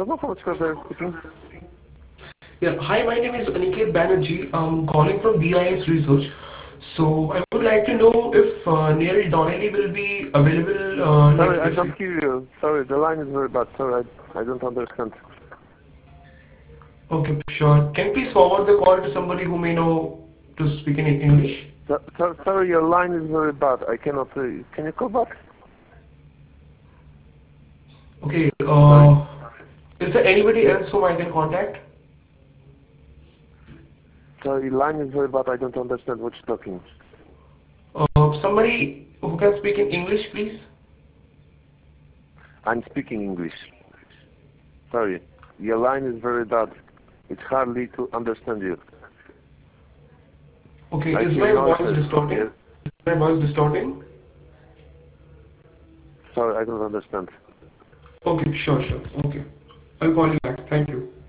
Customer from Square speaking. Yeah. Hi, my name is Aniket Banerjee. I'm calling from BIS Research. So I would like to know if Neil Donnelly will be available, Sorry, like I if don't hear you. Sorry, the line is very bad. Sorry, I don't understand. okay, sure. Can you please forward the call to somebody who may know to speak in English? Sorry, your line is very bad. I cannot hear you. Can you call back? Okay. Sorry. Is there anybody else whom I can contact? Sorry, line is very bad. I don't understand what you're talking. Somebody who can speak in English, please. I'm speaking English. Sorry, your line is very bad. It's hardly to understand you. Okay. I Is hear my voice noises. distorting? Yes. Is my voice distorting? Sorry, I don't understand. Okay. Sure. Sure. Okay. I'll call you back. Thank you.